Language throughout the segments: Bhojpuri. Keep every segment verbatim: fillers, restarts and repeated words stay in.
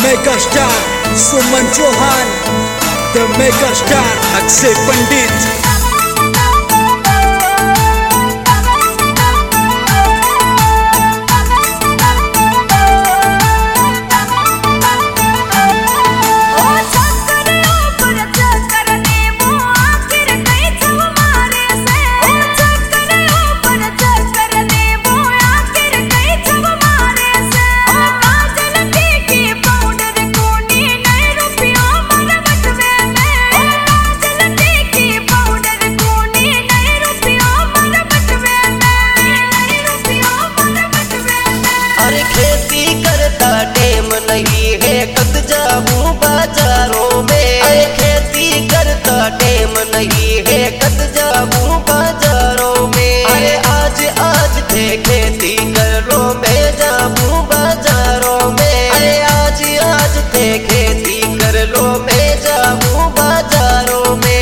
Mega star Suman Chauhan, the mega star Akshay Pandit. नहीं है कद जाऊं बाजारों में, खेती करता टेम नहीं है कद जाऊं बाजारों में। अरे आज आज थे खेती कर लो मैं जाऊं बाजारों में, अरे आज आज थे खेती कर लो मैं जाऊं बाजारों में।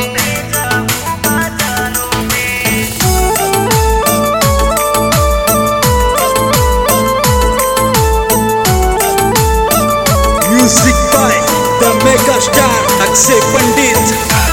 Music by the mega star Akshay Pandit.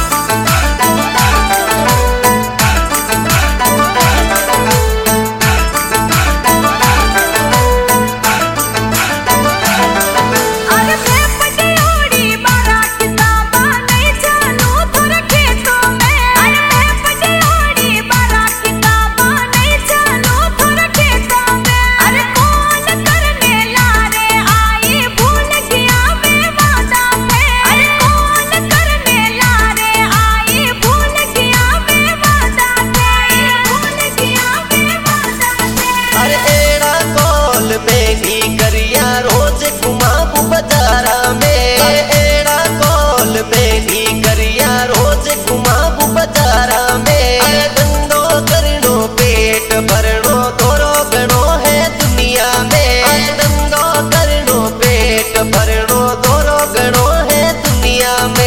रोज घुमाबू बाजारा में, एड़ा कॉल में ही करिया रोज घुमाबू बाजारा में। धंधो करनो पेट भरनो तोरो गणो है दुनिया में, धंधो करनो पेट भरनो तोरो गणो है दुनिया में।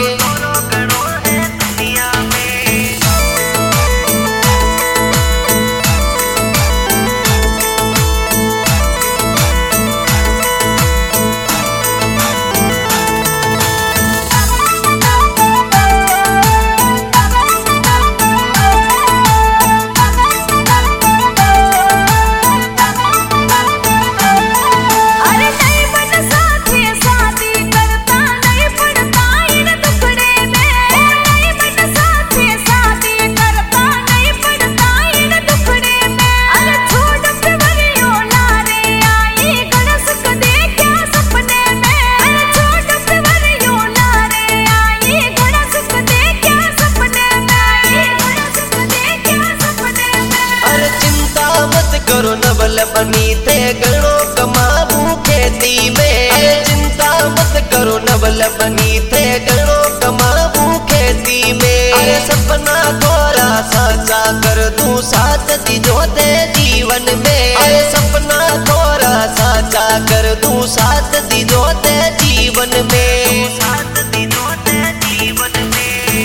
करो नवल बनी थे गणो कमाबू खेती में, चिंता मत करो नवल बनी थे गणो कमाबू खेती में। अरे सपना थोड़ा साचा कर दूं साथ दिजोते जीवन में, अरे सपना थोड़ा साचा कर दूं साथ दिजोते जीवन में, साथ दिजोते जीवन में।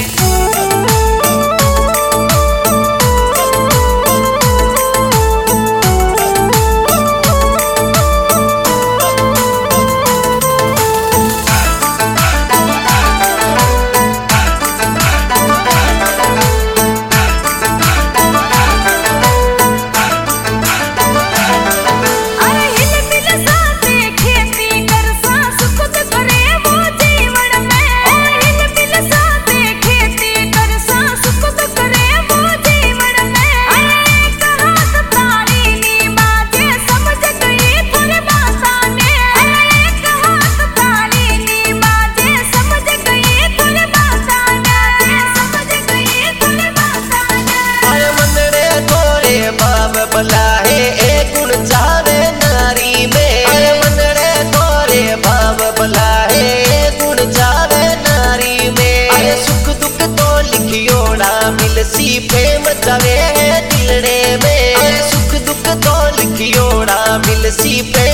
भला है एक गुण चावे नारी में, अरे मनड़े तोरे भाव भला है एक गुण चावे नारी में। अरे सुख दुख तो लिखियोड़ा मिलसी प्रेम जावे है दिलड़े में, अरे सुख दुख तो लिखियोड़ा मिलसी प्रेम